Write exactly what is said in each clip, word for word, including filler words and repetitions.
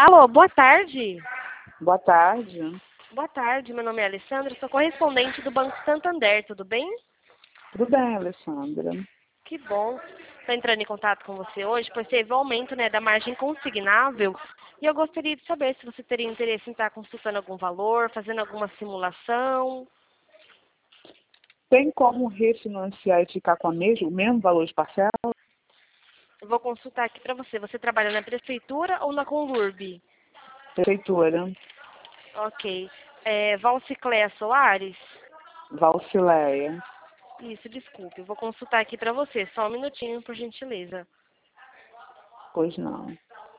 Alô, boa tarde. Boa tarde. Boa tarde, meu nome é Alessandra, sou correspondente do Banco Santander, tudo bem? Tudo bem, Alessandra? Que bom. Estou entrando em contato com você hoje, pois teve o aumento, né, da margem consignável e eu gostaria de saber se você teria interesse em estar consultando algum valor, fazendo alguma simulação. Tem como refinanciar e ficar com a mesma, o mesmo valor de parcela? Eu vou consultar aqui para você. Você trabalha na prefeitura ou na Conlurb? Prefeitura, Ok. É, Valcicléia Soares? Valcileia. Isso, desculpe. Eu vou consultar aqui para você. Só um minutinho, por gentileza. Pois não.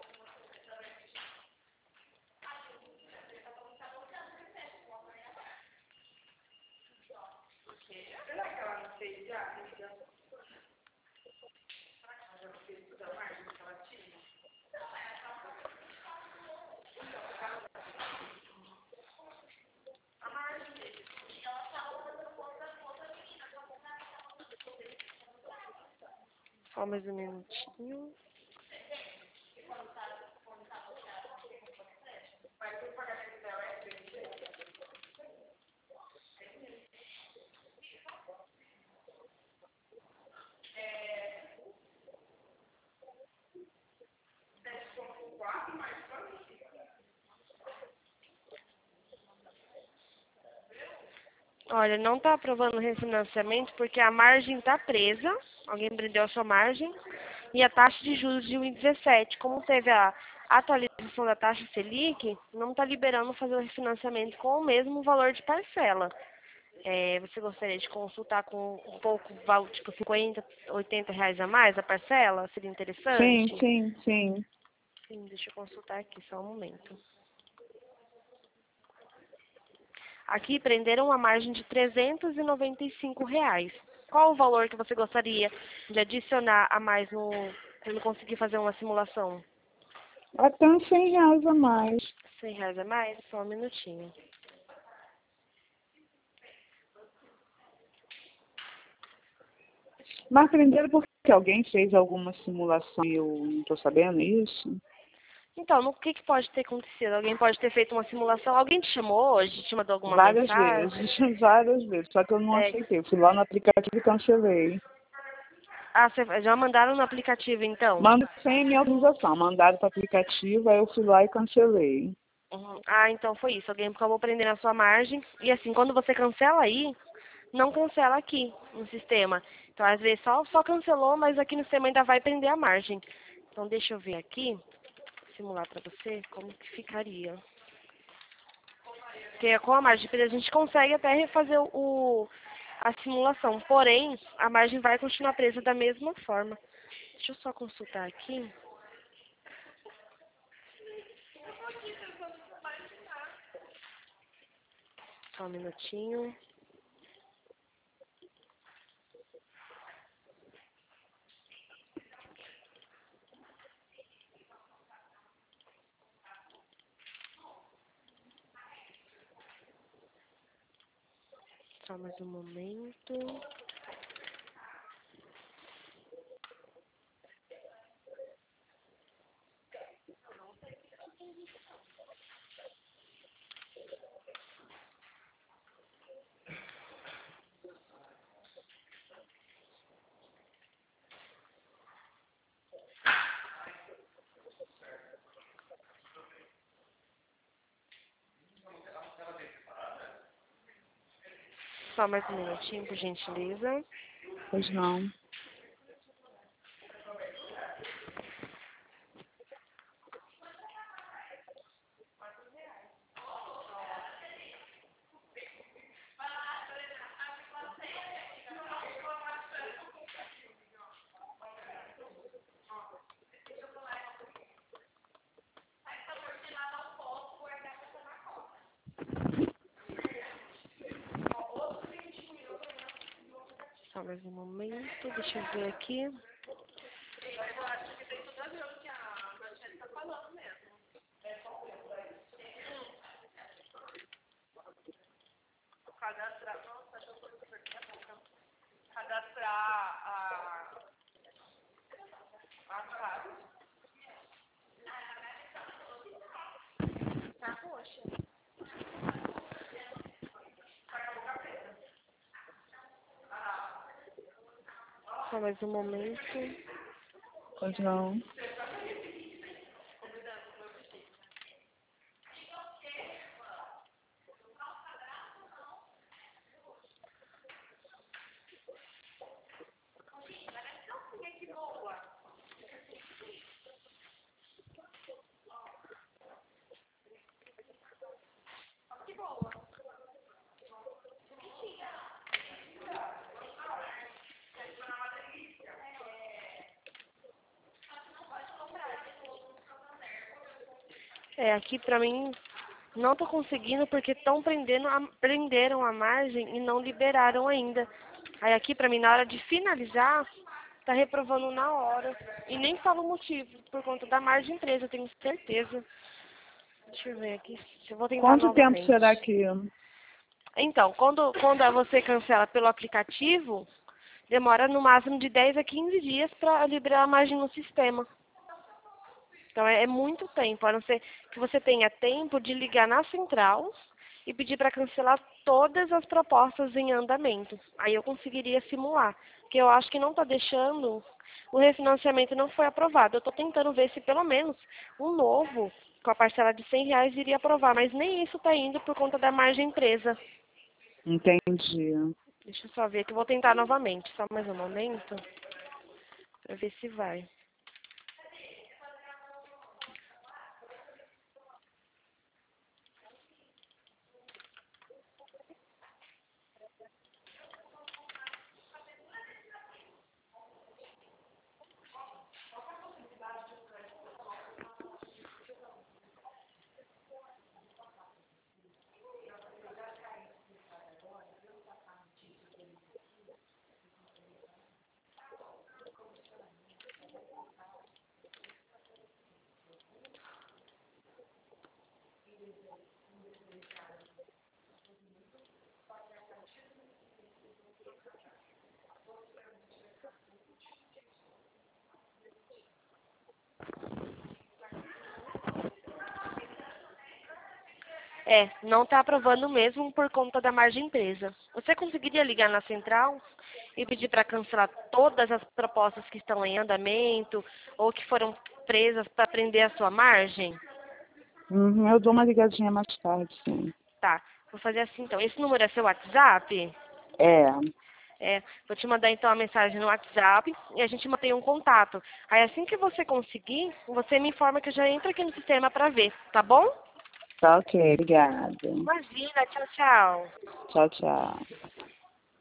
Só mais um minutinho. Olha, não está aprovando o refinanciamento porque a margem está presa. Alguém prendeu a sua margem. E a taxa de juros de um vírgula dezessete. Como teve a atualização da taxa Selic, não está liberando fazer o refinanciamento com o mesmo valor de parcela. É, você gostaria de consultar com um pouco, valor, tipo cinquenta, oitenta reais a mais a parcela? Seria Sim, interessante? sim, sim. Sim, deixa eu consultar aqui, só um momento. Aqui prenderam uma margem de trezentos e noventa e cinco reais. Qual o valor que você gostaria de adicionar a mais no para eu conseguir fazer uma simulação? Até uns cem reais a mais. cem reais a mais? Só um minutinho. Mas primeiro porque alguém fez alguma simulação e eu não estou sabendo isso. Então, no que, que pode ter acontecido? Alguém pode ter feito uma simulação? Alguém te chamou hoje? Te mandou alguma Várias mensagem? vezes, várias vezes. Só que eu não É, aceitei. Fui lá no aplicativo e cancelei. ah, cê, já mandaram no aplicativo, então? Manda sem minha autorização. Mandaram para o aplicativo, aí eu fui lá e cancelei. Uhum. Ah, então foi isso. Alguém acabou prendendo a sua margem. E assim, quando você cancela aí, não cancela aqui no sistema. Então, às vezes, só, só cancelou, mas aqui no sistema ainda vai prender a margem. Então, deixa eu ver aqui, simular para você como que ficaria. Porque com a margem presa a gente consegue até refazer o, a simulação. Porém, a margem vai continuar presa da mesma forma. Deixa eu só consultar aqui. Só um minutinho. Só mais um momento. Só mais um minutinho, por gentileza. Pois não. Só mais um momento, deixa eu ver aqui. Só mais um momento. Pois não. É, aqui pra mim não tô conseguindo porque estão prendendo a, prenderam a margem e não liberaram ainda. Aí aqui pra mim na hora de finalizar, tá reprovando na hora. E nem fala o motivo, por conta da margem presa, eu tenho certeza. Deixa eu ver aqui, eu vou tentar Quanto tempo novamente. será que... Então, quando, quando você cancela pelo aplicativo, demora no máximo de dez a quinze dias para liberar a margem no sistema. Então é, é muito tempo, a não ser que você tenha tempo de ligar na central e pedir para cancelar todas as propostas em andamento. Aí eu conseguiria simular, porque eu acho que não está deixando, o refinanciamento não foi aprovado. Eu estou tentando ver se pelo menos um novo, com a parcela de cem reais, iria aprovar, mas nem isso está indo por conta da margem presa. Entendi. Deixa eu só ver que eu vou tentar novamente, só mais um momento, para ver se vai. É, não está aprovando mesmo por conta da margem presa. Você conseguiria ligar na central e pedir para cancelar todas as propostas que estão em andamento ou que foram presas para prender a sua margem? Uhum, eu dou uma ligadinha mais tarde, sim. Tá, vou fazer assim então. Esse número é seu WhatsApp? É, É, vou te mandar então a mensagem no WhatsApp e a gente mantém um contato. Aí assim que você conseguir, você me informa que eu já entro aqui no sistema para ver, tá bom? tá ok, obrigada. Imagina, tchau, tchau. Tchau, tchau.